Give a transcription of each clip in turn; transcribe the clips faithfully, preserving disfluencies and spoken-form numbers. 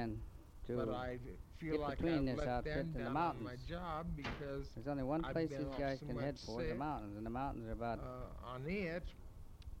can to. but I feel get like between I've this let outfit them and the down on my mountains. job because There's only one I've place been these off guys so can much head for, the sick, mountains, and the mountains are about uh, on it.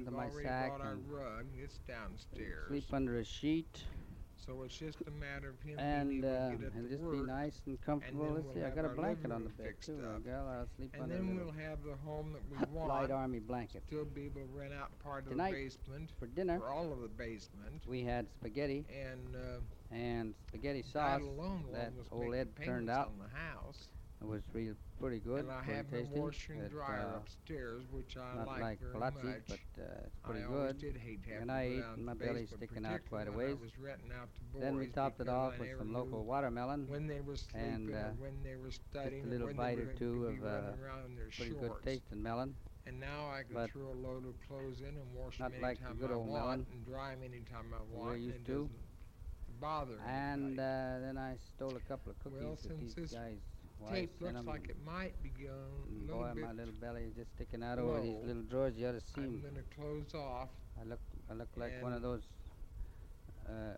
into We've my already sack brought our and rug. It's downstairs. sleep under a sheet. So it's just a matter of him And being able uh, to get up it'll to just work. be nice and comfortable. then Let's we'll see, I have got a our blanket living on the room bed fixed too, up. girl. I'll sleep And on a then little we'll have the home that we light want. army blanket. Still be able to rent out part of Tonight, the basement, For dinner, or all of the basement. we had spaghetti And uh, and spaghetti that sauce alone will that almost old make Ed the turned payments out. on the house. It was real pretty good, And I pretty have my tasty. washer and It, dryer uh, upstairs, which I not like, like very Palazzi's, much. but uh, it's pretty I always good. did hate having And to I go ate, down and to my the belly's basement, sticking out quite a particularly when ways. I was renting out to boys. Then we topped it because off I with never some knew local watermelon. when they were sleeping and, uh, or when they were studying little or when bite they or were two going to be of, uh, running around in their Pretty shorts. good tasting melon. And now I can but throw a load of clothes in and wash not them like the anytime good I old want melon and dry them anytime I we're want. And used it to. doesn't bother And anybody. uh, then I stole a couple of cookies Well, that since these this guys' wives tape sent looks 'em, like it might be going and a boy, little bit. my little belly is just sticking out over these low. little drawers. You ought to see I'm 'em. going to close off. I look, I look like one of and- those, uh,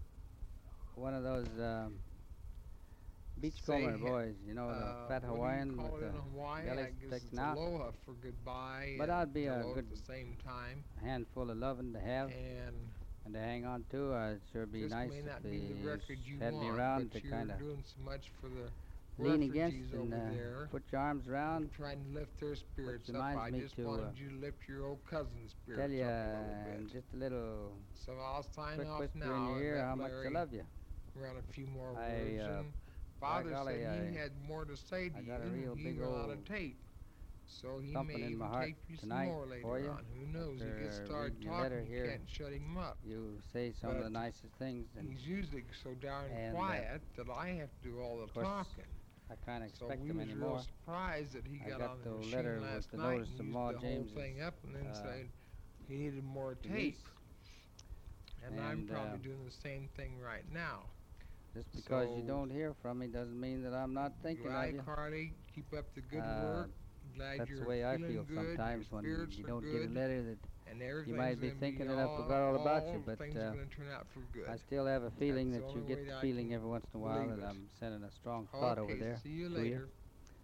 one of those um, beachcomber Say, boys, you know, uh, the fat what do you Hawaiian call with it the in Hawaii? belly I guess sticking it's out. aloha for goodbye. But and I'd be a hello good at the same time. handful of loving to have And and to hang on to. Uh, it'd sure be this nice may if not they be the record you had want, me around but to you're kind of doing so much for the lean against refugees and over uh, there. put your arms around. Trying to lift their spirits up. reminds I me just to, wanted uh, you to lift your old cousin's spirits Tell you up a little uh, bit. just a little So I'll sign quick off whisper now in your and ear let how much I Larry love you. run a few more I, words. uh, and Father golly, said he I- had more to say to I you. got a real he big went out old of tape. So he thumping may in my even heart tape you some tonight more for later you. on. Who knows? He gets After started reading your talking, letter you here, can't shut him up. You say some of the But nicest things, and He's usually so darn and, uh, quiet that I have to do all the of course, talking. I kind of So expect we them was anymore. real surprised that he I got, got on the the machine letter with last the night notice and from used Maud the whole James's, thing up and then uh, said he needed more niece. tape. And, I'm And, probably uh, doing the same thing right now. Just because you So- don't hear from me doesn't mean that I'm not thinking of Glad, you. Carly, keep up the good Uh, work. Glad That's you're the way I feeling feel good, sometimes your when spirits you are don't good, get a letter that and everything's might be gonna thinking be that I all, forgot all about you, all but, things uh, are gonna turn out for good. I still have a feeling That's that the you only get way the I feeling can every once in a while believe that it. I'm sending a strong thought over Okay, there see you to you. later.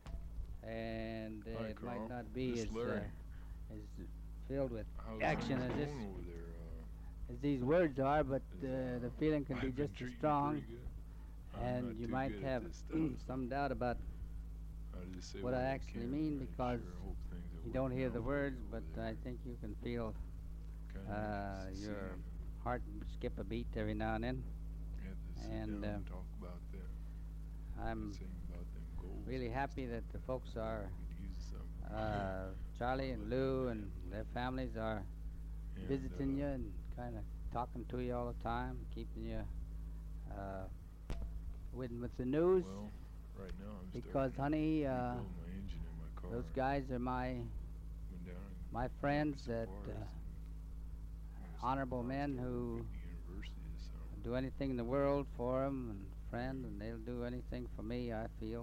And uh, Hi, it might Carl. not be This as, uh, Larry. as filled with How's action things as this going over there? Uh, as these words are, but is, uh, uh, the feeling can be life been just as treating you strong, pretty good? I'm and not you too might good at have this stuff, some doubt about I just say what I I actually can, mean, but I because sure hope things are you don't working hear out the for you words, over but there. I think you can feel Kinda uh, nice to see your you. heart skip a beat every now and then. We have to sit and, down uh, and talk about that. I'm Sing about them goals really and happy stuff. that the folks are, We could use some. uh, Charlie and Lou and their families are And, visiting uh, you and kind of talking to you all the time, keeping you uh, with with the news. Well, right now I'm Because, starting to honey, uh, rebuild my engine in my car. those guys are my Went down and my drove friends some that bars uh, and it was honorable bars men that work who at the university this summer. do anything in the world for 'em and friend, and they'll do anything for me, I feel.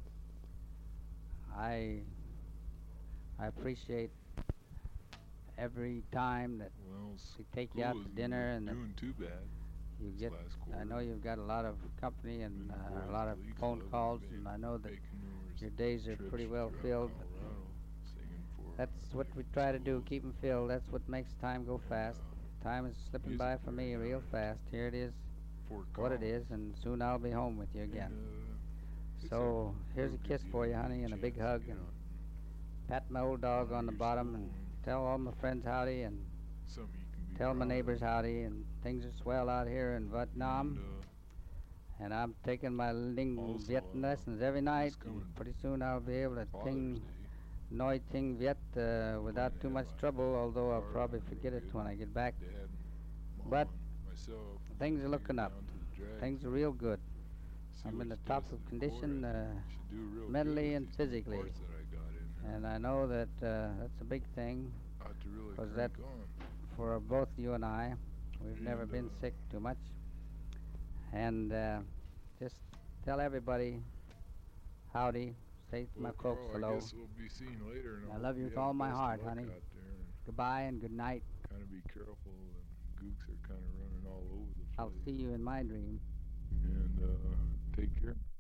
I I appreciate every time that Well, they take you out school to isn't dinner and that doing too bad. you this get. last I know quarter. you've got a lot of company and Been uh, a Boys lot of Glee phone Club, calls, made- and I know that making numerous your days are trips pretty well throughout filled. But Colorado, singing for, that's what like, we try to do, schools keep 'em filled. That's what makes time go and, fast. uh, Time is slipping music by for me very real nice. fast. Here it is, Fort what it Collins. is, and soon I'll be home with you again. And, uh, it's So here's a real good kiss for deal you, to get honey, and a big chance to hug, get and out pat my old dog honor on the your bottom, school and and tell all my friends howdy, and something you can be tell my proud of. neighbors howdy, and things are swell out here in Vietnam. And, uh, And I'm taking my Ling Also, Viet uh, lessons every night. this coming And pretty soon I'll be able to Father's ting, Day, Noi Ting Viet uh, without to too have much my trouble, although I'll car probably running real forget it good. when I get back. Dad, Mom, But and myself, things are take looking her up. down to the drag Things are strip, real good. see I'm what in the she top does of to the condition, cord. I uh, think she should do real good mentally with and these new physically. parts that I got in her. And I know that uh, that's a big thing Ought to really 'cause crank that- on. for both you and I. We've never And, been uh, sick too much. And uh, just tell everybody howdy. Say to my Well, folks Carl, I hello. guess we'll be seeing you later. And I I love hope you you with have all the my best of heart, luck honey. out there and Goodbye and good night. kind of be careful. And gooks are kind of running all over the place. I'll see you in my dream. And uh, take care.